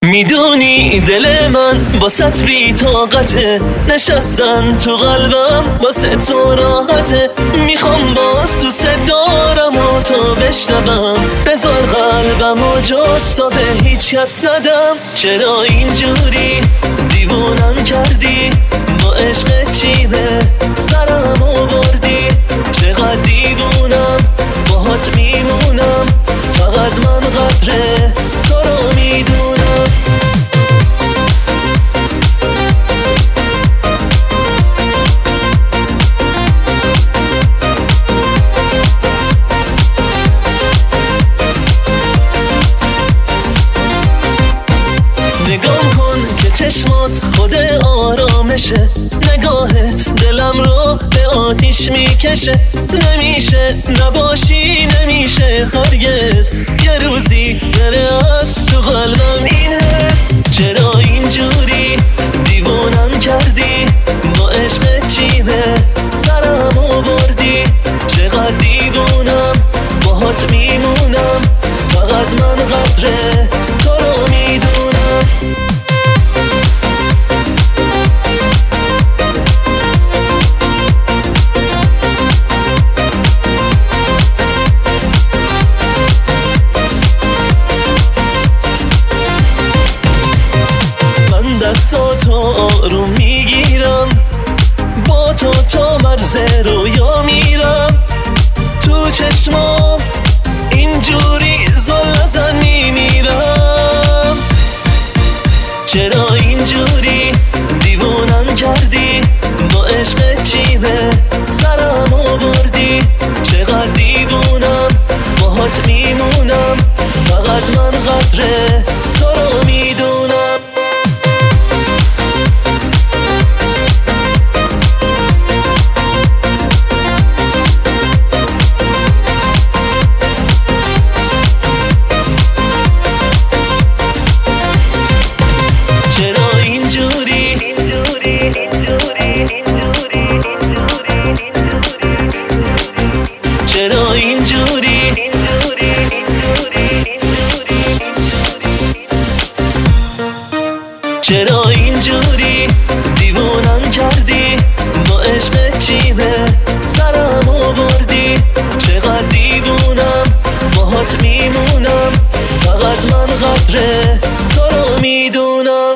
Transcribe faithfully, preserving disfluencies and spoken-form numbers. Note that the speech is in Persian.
میدونی دل من باست بی طاقته، نشستن تو قلبم واسه تو راحته. میخوام باز تو صدارم و تو بشنوم، بذار قلبم و جستا به هیچ کس ندم. چرا اینجوری دیوونم کردی، با عشق چیه سرم آوردی؟ چقدر دیوونم باهات میمونم، فقط من قدر تو رو میدونم. نگام کن که چشمات خود آرامشه، نگاهت دلم رو به آتیش میکشه. نمیشه نباشی نمیشه هرگز، یه روزی بره از تو قلبم این حس. چرا اینجوری دیوونم کردی، با عشق چیه سرم آوردی؟ چقدر دیوونم باهات میمونم، فقط من قدر تو رو میدونم. دستاتو آروم میگیرم، با تو تا مرز رویا میرم. تو چشمام اینجوری زل نزن میمیرم. چرا اینجوری دیوونم کردی، با عشق چیه سرم آوردی؟ چقدر دیوونم باهات میمونم، فقط من قدر تو رو میدونم. چرا اینجوری چرا اینجوری دیوونم کردی، با عشق چیه سرم آوردی؟ چقدر دیوونم باهات میمونم، فقط من قدر تو رو میدونم.